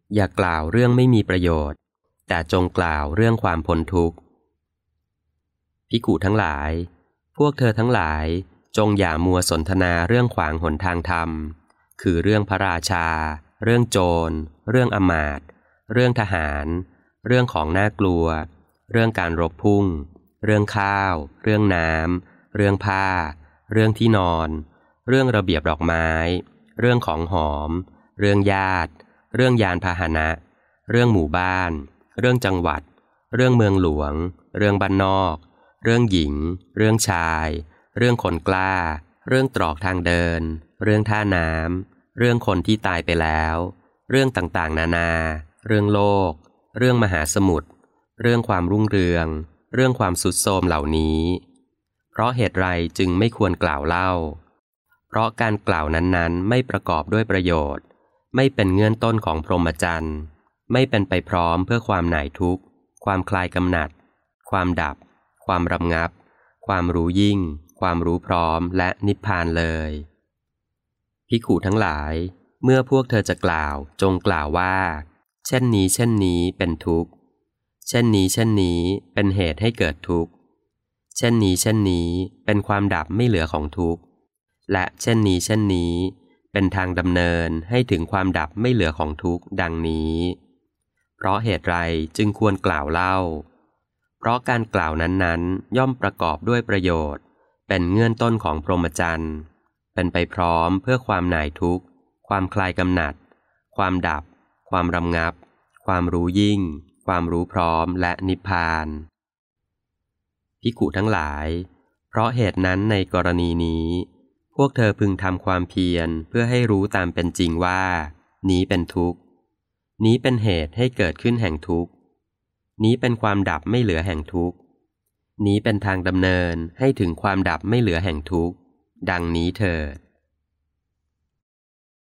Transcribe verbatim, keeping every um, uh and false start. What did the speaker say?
อย่ากล่าวเรื่องไม่มีประโยชน์แต่จงกล่าวเรื่องความพ้นทุกข์ภิกขุทั้งหลายพวกเธอทั้งหลายจงอย่ามัวสนทนาเรื่องขวางหนทางธรรมคือเรื่องพระราชาเรื่องโจรเรื่องอมาตย์เรื่องทหารเรื่องของน่ากลัวเรื่องการรบพุ่งเรื่องข้าวเรื่องน้ำเรื่องผ้าเรื่องที่นอนเรื่องระเบียบดอกไม้เรื่องของหอมเรื่องญาติเรื่องยานพาหนะเรื่องหมู่บ้านเรื่องจังหวัดเรื่องเมืองหลวงเรื่องบ้านนอกเรื่องหญิงเรื่องชายเรื่องคนกล้าเรื่องตรอกทางเดินเรื่องท่าน้ำเรื่องคนที่ตายไปแล้วเรื่องต่างๆนานาเรื่องโลกเรื่องมหาสมุทรเรื่องความรุ่งเรืองเรื่องความทรุดโทรมเหล่านี้เพราะเหตุไรจึงไม่ควรกล่าวเล่าเพราะการกล่าวนั้นๆไม่ประกอบด้วยประโยชน์ไม่เป็นเงื่อนต้นของพรหมจรรย์ไม่เป็นไปพร้อมเพื่อความหน่ายทุกข์ความคลายกำหนัดความดับความรำงับความรู้ยิ่งความรู้พร้อมและนิพพานเลยภิกขุทั้งหลายเมื่อพวกเธอจะกล่าวจงกล่าวว่าเช่นนี้เช่นนี้เป็นทุกข์เช่นนี้เช่นนี้เป็นเหตุให้เกิดทุกข์เช่นนี้เช่นนี้เป็นความดับไม่เหลือของทุกข์และเช่นนี้เช่นนี้เป็นทางดำเนินให้ถึงความดับไม่เหลือของทุกข์ดังนี้เพราะเหตุไรจึงควรกล่าวเล่าเพราะการกล่าวนั้นๆย่อมประกอบด้วยประโยชน์เป็นเงื่อนต้นของพรหมจรรย์เป็นไปพร้อมเพื่อความหน่ายทุกข์ความคลายกำหนัดความดับความรำงับความรู้ยิ่งความรู้พร้อมและนิพพานภิกขุทั้งหลายเพราะเหตุนั้นในกรณีนี้พวกเธอพึงทำความเพียรเพื่อให้รู้ตามเป็นจริงว่านี้เป็นทุกข์นี้เป็นเหตุให้เกิดขึ้นแห่งทุกข์นี้เป็นความดับไม่เหลือแห่งทุกข์นี้เป็นทางดำเนินให้ถึงความดับไม่เหลือแห่งทุกข์ดังนี้เถิด